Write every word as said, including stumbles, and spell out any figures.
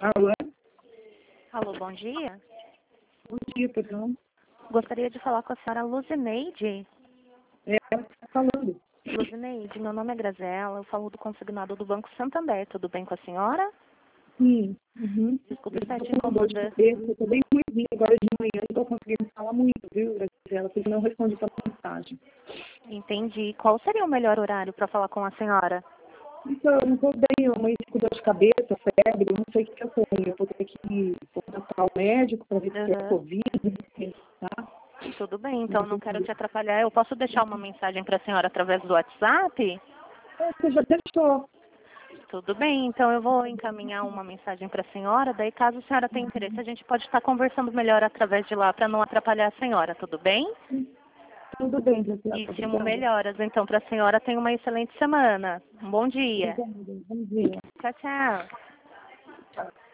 Alô? Alô, bom dia. Bom dia, perdão. Gostaria de falar com a senhora Luzineide. É, ela que está falando. Luzineide, meu nome é Graziela, eu falo do consignado do Banco Santander. Tudo bem com a senhora? Sim. Uhum. Desculpe Eu estar te estou com dor de incomodando. cabeça, eu estou bem ruimzinha agora de manhã, não estou conseguindo falar muito, viu, Graziela? Porque não respondi sua mensagem. Entendi. Qual seria o melhor horário para falar com a senhora? Então, eu não estou bem, eu amanheci com dor de cabeça, febre, eu não sei o que eu tenho. Eu vou ter que consultar o médico para ver se é Uhum. Covid, tá? Tudo bem, então não quero te atrapalhar. Eu posso deixar uma mensagem para a senhora através do WhatsApp? É, você já deixou. Tudo bem, então eu vou encaminhar uma mensagem para a senhora, daí caso a senhora tenha interesse, a gente pode estar conversando melhor através de lá para não atrapalhar a senhora, tudo bem? Tudo bem, Graziela, Íssimo, obrigada. melhoras. Então, para a senhora, tenha uma excelente semana. Um bom dia. Obrigada, bom dia. Tchau, tchau. Tchau.